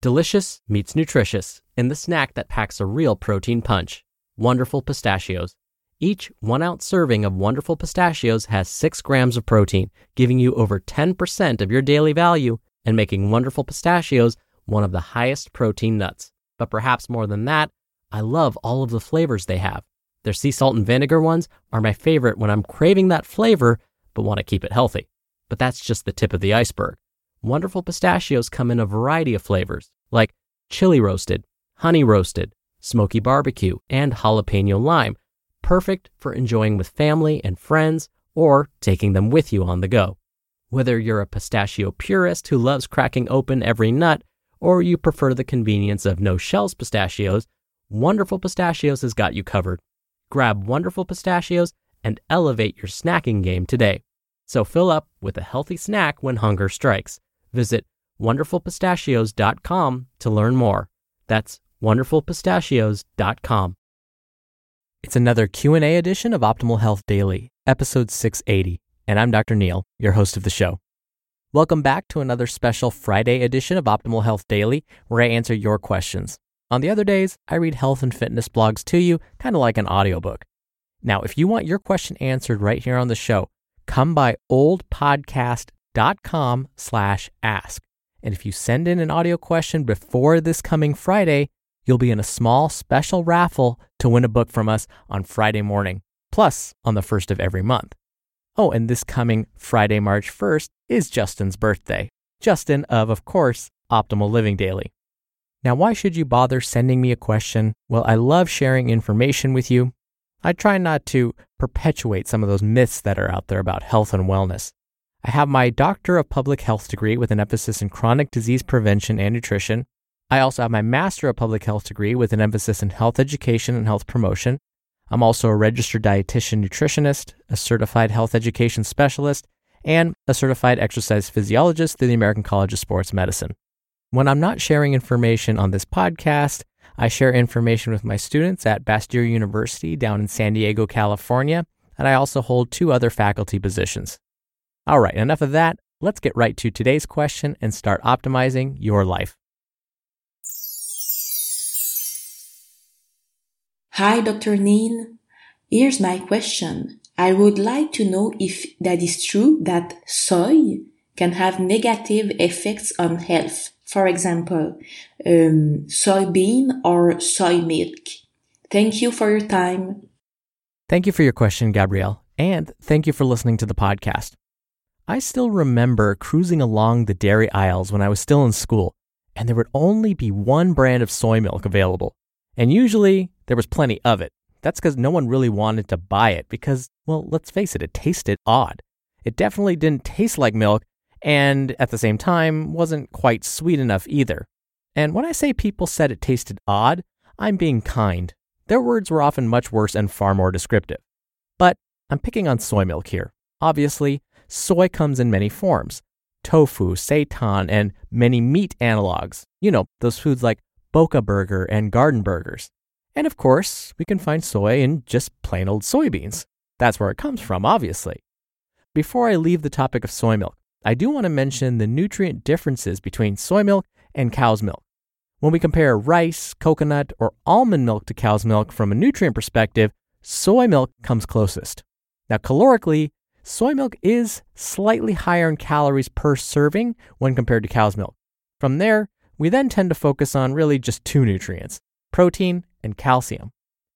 Delicious meets nutritious in the snack that packs a real protein punch. Wonderful Pistachios. Each 1-ounce serving of Wonderful Pistachios has 6 grams of protein, giving you over 10% of your daily value and making Wonderful Pistachios one of the highest protein nuts. But perhaps more than that, I love all of the flavors they have. Their sea salt and vinegar ones are my favorite when I'm craving that flavor but want to keep it healthy. But that's just the tip of the iceberg. Wonderful Pistachios come in a variety of flavors, like chili roasted, honey roasted, smoky barbecue, and jalapeno lime, perfect for enjoying with family and friends or taking them with you on the go. Whether you're a pistachio purist who loves cracking open every nut, or you prefer the convenience of no-shells pistachios, Wonderful Pistachios has got you covered. Grab Wonderful Pistachios and elevate your snacking game today. So fill up with a healthy snack when hunger strikes. Visit wonderfulpistachios.com to learn more. That's wonderfulpistachios.com. It's another Q&A edition of Optimal Health Daily, episode 680, and I'm Dr. Neil, your host of the show. Welcome back to another special Friday edition of Optimal Health Daily, where I answer your questions. On the other days, I read health and fitness blogs to you, kind of like an audiobook. Now, if you want your question answered right here on the show, come by oldpodcast.com/ask. And if you send in an audio question before this coming Friday, you'll be in a small special raffle to win a book from us on Friday morning, plus on the first of every month. Oh, and this coming Friday, March 1st is Justin's birthday. Justin of course, Optimal Living Daily. Now, why should you bother sending me a question? Well, I love sharing information with you. I try not to perpetuate some of those myths that are out there about health and wellness. I have my Doctor of Public Health degree with an emphasis in chronic disease prevention and nutrition. I also have my Master of Public Health degree with an emphasis in health education and health promotion. I'm also a registered dietitian nutritionist, a certified health education specialist, and a certified exercise physiologist through the American College of Sports Medicine. When I'm not sharing information on this podcast, I share information with my students at Bastyr University down in San Diego, California, and I also hold 2 other faculty positions. All right, enough of that. Let's get right to today's question and start optimizing your life. Hi, Dr. Neil. Here's my question. I would like to know if that is true that soy can have negative effects on health. For example, soybean or soy milk. Thank you for your time. Thank you for your question, Gabrielle, and thank you for listening to the podcast. I still remember cruising along the dairy aisles when I was still in school, and there would only be one brand of soy milk available. And usually, there was plenty of it. That's because no one really wanted to buy it because, well, let's face it tasted odd. It definitely didn't taste like milk, and at the same time, wasn't quite sweet enough either. And when I say people said it tasted odd, I'm being kind. Their words were often much worse and far more descriptive. But I'm picking on soy milk here. Obviously, soy comes in many forms. Tofu, seitan, and many meat analogs. You know, those foods like Boca Burger and Garden Burgers. And of course, we can find soy in just plain old soybeans. That's where it comes from, obviously. Before I leave the topic of soy milk, I do want to mention the nutrient differences between soy milk and cow's milk. When we compare rice, coconut, or almond milk to cow's milk from a nutrient perspective, soy milk comes closest. Now, calorically, soy milk is slightly higher in calories per serving when compared to cow's milk. From there, we then tend to focus on really just 2 nutrients, protein and calcium.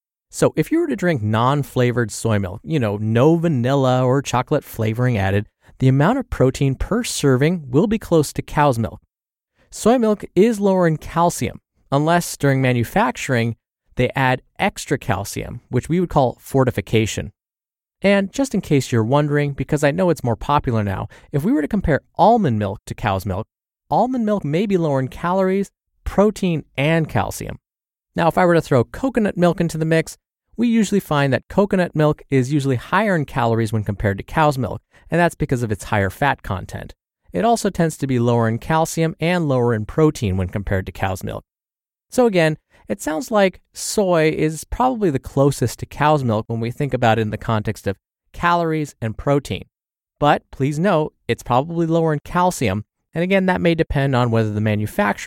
So if you were to drink non-flavored soy milk, no vanilla or chocolate flavoring added, the amount of protein per serving will be close to cow's milk. Soy milk is lower in calcium, unless during manufacturing, they add extra calcium, which we would call fortification. And just in case you're wondering, because I know it's more popular now, if we were to compare almond milk to cow's milk, almond milk may be lower in calories, protein, and calcium. Now, if I were to throw coconut milk into the mix, we usually find that coconut milk is usually higher in calories when compared to cow's milk, and that's because of its higher fat content. It also tends to be lower in calcium and lower in protein when compared to cow's milk. So again, it sounds like soy is probably the closest to cow's milk when we think about it in the context of calories and protein. But please note, it's probably lower in calcium, and again, that may depend on whether the manufacturers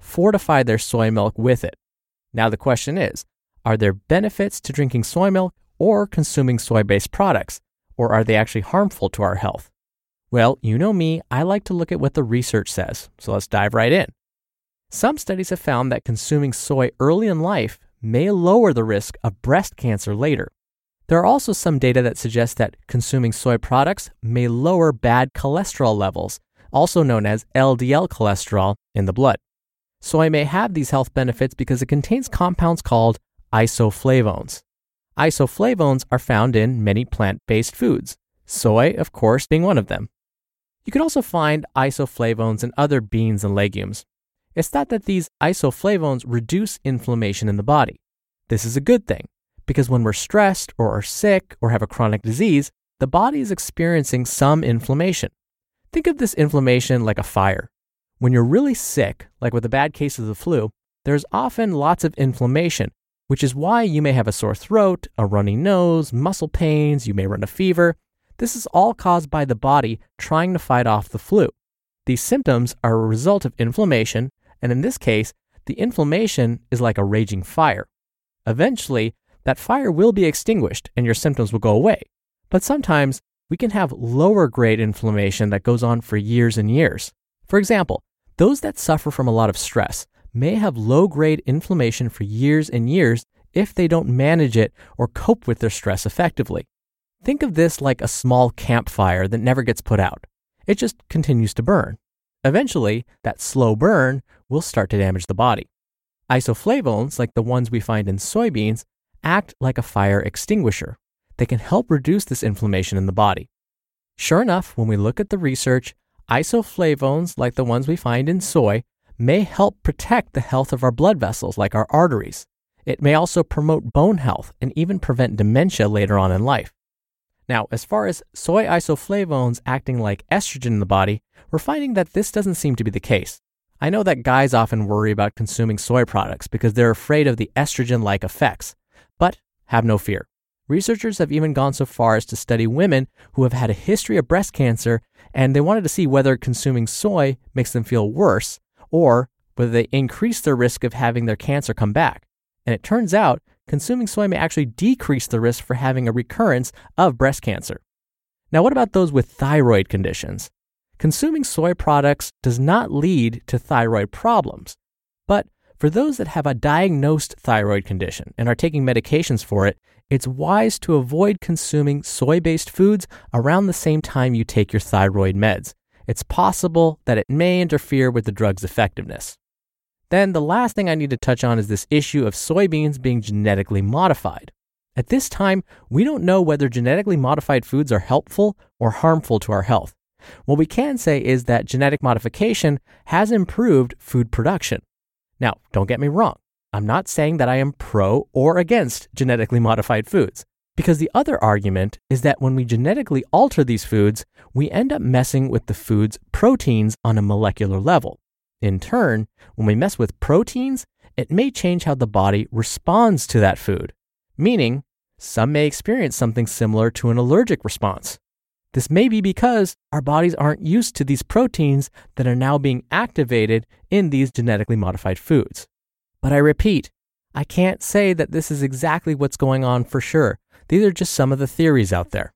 fortify their soy milk with it. Now the question is, are there benefits to drinking soy milk or consuming soy-based products, or are they actually harmful to our health? Well, you know me, I like to look at what the research says, so let's dive right in. Some studies have found that consuming soy early in life may lower the risk of breast cancer later. There are also some data that suggests that consuming soy products may lower bad cholesterol levels, also known as LDL cholesterol, in the blood. Soy may have these health benefits because it contains compounds called isoflavones. Isoflavones are found in many plant-based foods, soy, of course, being one of them. You can also find isoflavones in other beans and legumes. It's thought that these isoflavones reduce inflammation in the body. This is a good thing, because when we're stressed or are sick or have a chronic disease, the body is experiencing some inflammation. Think of this inflammation like a fire. When you're really sick, like with a bad case of the flu, there's often lots of inflammation, which is why you may have a sore throat, a runny nose, muscle pains, you may run a fever. This is all caused by the body trying to fight off the flu. These symptoms are a result of inflammation, and in this case, the inflammation is like a raging fire. Eventually, that fire will be extinguished and your symptoms will go away. But sometimes we can have lower grade inflammation that goes on for years and years. For example, those that suffer from a lot of stress may have low grade inflammation for years and years if they don't manage it or cope with their stress effectively. Think of this like a small campfire that never gets put out. It just continues to burn. Eventually, that slow burn will start to damage the body. Isoflavones, like the ones we find in soybeans, act like a fire extinguisher. They can help reduce this inflammation in the body. Sure enough, when we look at the research, isoflavones, like the ones we find in soy, may help protect the health of our blood vessels, like our arteries. It may also promote bone health and even prevent dementia later on in life. Now, as far as soy isoflavones acting like estrogen in the body, we're finding that this doesn't seem to be the case. I know that guys often worry about consuming soy products because they're afraid of the estrogen-like effects. But have no fear. Researchers have even gone so far as to study women who have had a history of breast cancer, and they wanted to see whether consuming soy makes them feel worse or whether they increase their risk of having their cancer come back. And it turns out consuming soy may actually decrease the risk for having a recurrence of breast cancer. Now, what about those with thyroid conditions? Consuming soy products does not lead to thyroid problems, but for those that have a diagnosed thyroid condition and are taking medications for it, it's wise to avoid consuming soy-based foods around the same time you take your thyroid meds. It's possible that it may interfere with the drug's effectiveness. Then the last thing I need to touch on is this issue of soybeans being genetically modified. At this time, we don't know whether genetically modified foods are helpful or harmful to our health. What we can say is that genetic modification has improved food production. Now, don't get me wrong. I'm not saying that I am pro or against genetically modified foods, because the other argument is that when we genetically alter these foods, we end up messing with the food's proteins on a molecular level. In turn, when we mess with proteins, it may change how the body responds to that food, meaning some may experience something similar to an allergic response. This may be because our bodies aren't used to these proteins that are now being activated in these genetically modified foods. But I repeat, I can't say that this is exactly what's going on for sure. These are just some of the theories out there.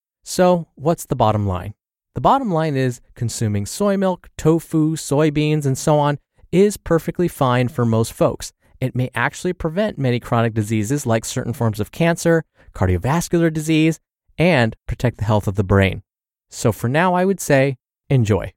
So, what's the bottom line? The bottom line is consuming soy milk, tofu, soybeans, and so on is perfectly fine for most folks. It may actually prevent many chronic diseases like certain forms of cancer, cardiovascular disease, and protect the health of the brain. So for now, I would say, enjoy.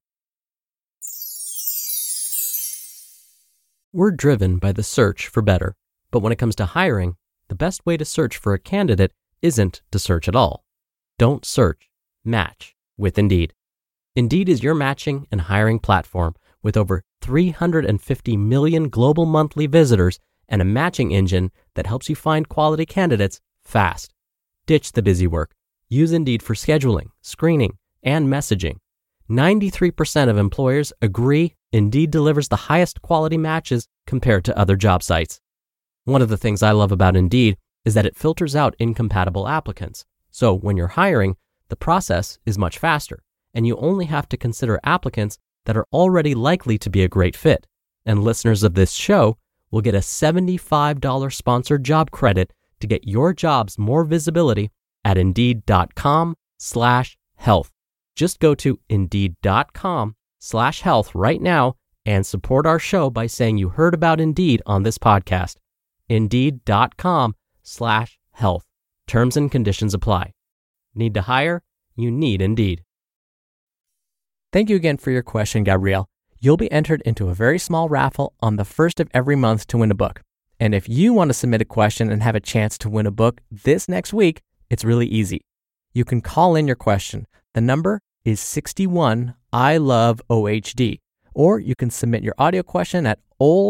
We're driven by the search for better, but when it comes to hiring, the best way to search for a candidate isn't to search at all. Don't search, match with Indeed. Indeed is your matching and hiring platform with over 350 million global monthly visitors and a matching engine that helps you find quality candidates fast. Ditch the busy work. Use Indeed for scheduling, screening, and messaging. 93% of employers agree Indeed delivers the highest quality matches compared to other job sites. One of the things I love about Indeed is that it filters out incompatible applicants. So when you're hiring, the process is much faster, and you only have to consider applicants that are already likely to be a great fit. And listeners of this show will get a $75 sponsored job credit to get your jobs more visibility at Indeed.com/health. Just go to Indeed.com/health right now and support our show by saying you heard about Indeed on this podcast. Indeed.com/health. Terms and conditions apply. Need to hire? You need Indeed. Thank you again for your question, Gabrielle. You'll be entered into a very small raffle on the first of every month to win a book. And if you want to submit a question and have a chance to win a book this next week, it's really easy. You can call in your question. The number is 61 I love OHD. Or you can submit your audio question at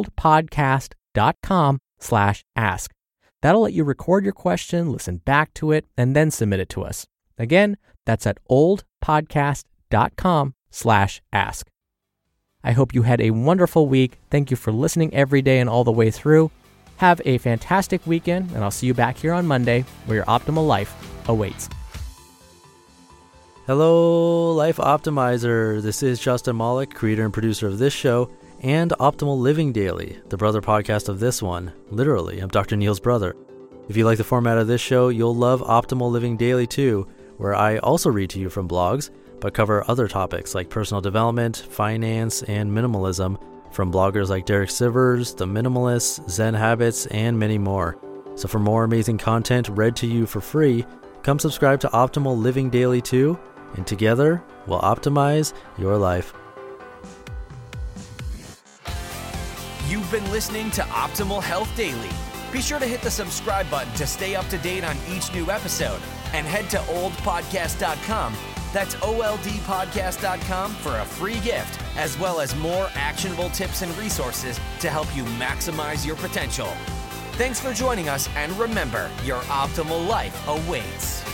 oldpodcast.com/ask. That'll let you record your question, listen back to it, and then submit it to us. Again, that's at oldpodcast.com/ask. I hope you had a wonderful week. Thank you for listening every day and all the way through. Have a fantastic weekend, and I'll see you back here on Monday where your optimal life awaits. Hello, Life Optimizer. This is Justin Malik, creator and producer of this show and Optimal Living Daily, the brother podcast of this one. Literally, I'm Dr. Neil's brother. If you like the format of this show, you'll love Optimal Living Daily too, where I also read to you from blogs, but cover other topics like personal development, finance, and minimalism from bloggers like Derek Sivers, The Minimalists, Zen Habits, and many more. So for more amazing content read to you for free, come subscribe to Optimal Living Daily too, and together we'll optimize your life. You've been listening to Optimal Health Daily. Be sure to hit the subscribe button to stay up to date on each new episode, and head to oldpodcast.com. That's oldpodcast.com for a free gift, as well as more actionable tips and resources to help you maximize your potential. Thanks for joining us, and remember, your optimal life awaits.